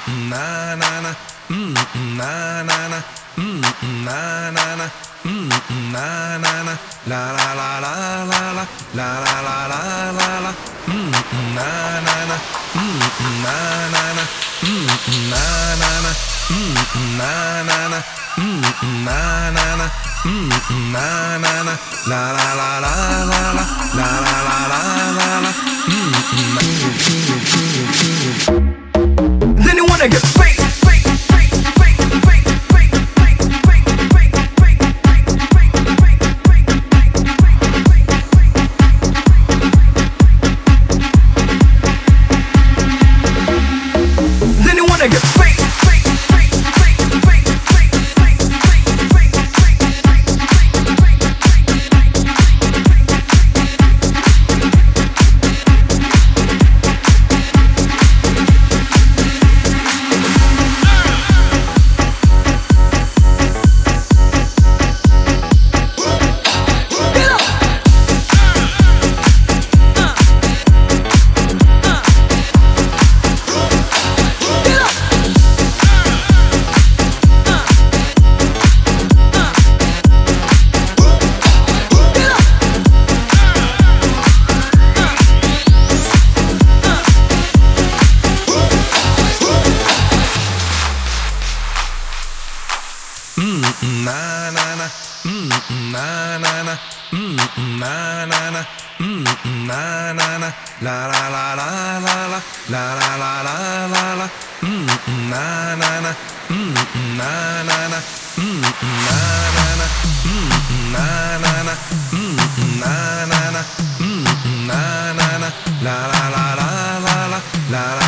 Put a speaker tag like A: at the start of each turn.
A: na na na, na na na, na na na, na na na, la la la la la la, la la la la la la, na na na, na na na, na na na, na na na, na na na, na na na, la la la la la la, la la la la la la. Then you wanna get fake. Then you wanna get fake. Na na na, na na na, na na na, na na na, la la la la la la, la la la la la la, na na na, na na na, na na na, na na na, na na na, na na na, la la la la la la, la.